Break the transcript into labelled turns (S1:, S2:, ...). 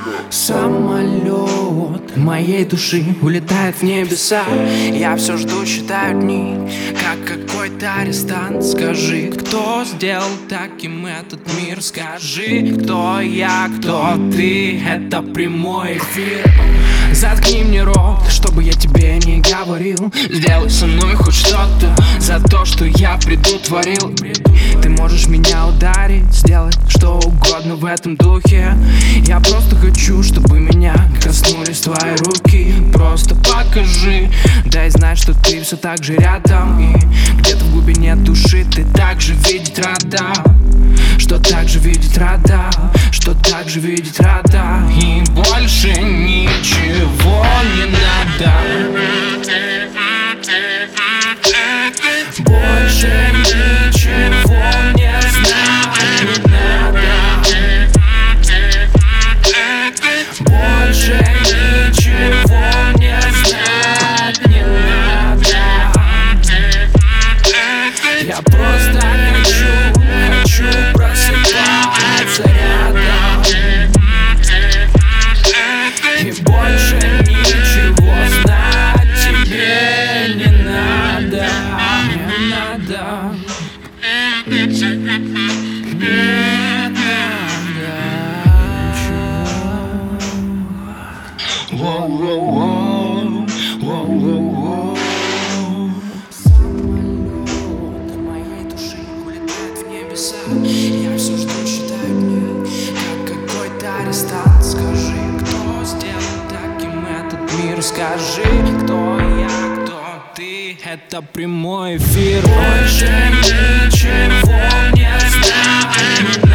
S1: Самолет моей души улетает в небеса. Я все жду, считаю дни, как какой-то арестант. Скажи, кто сделал таким этот мир? Скажи, кто я, кто ты? Это прямой эфир. Заткни мне рот, чтобы я тебе не говорил. Сделай со мной хоть что-то за то, что я предутворил. Ты можешь меня ударить, сделать что угодно в этом духе. Я просто хочу, чтобы меня коснулись твои руки. Просто покажи, дай знать, что ты все так же рядом. И где-то в глубине души ты так же видеть рада. Что так же видеть рада, что так же видеть рада. И больше ничего не надо. Больше ничего не знать не надо. Больше ничего не знать не надо. Я просто хочу просыпаться рядом. И больше ничего знать тебе не надо. Не надо. Не надо. Воу-воу-воу, воу-воу-воу. Самолет моей души улетает в небеса. Я все жду, считаю дни, как какой-то арестант. Скажи, кто сделал таким этот мир? Скажи, кто я, кто ты? Это прямой эфир. Больше ничего не знаю.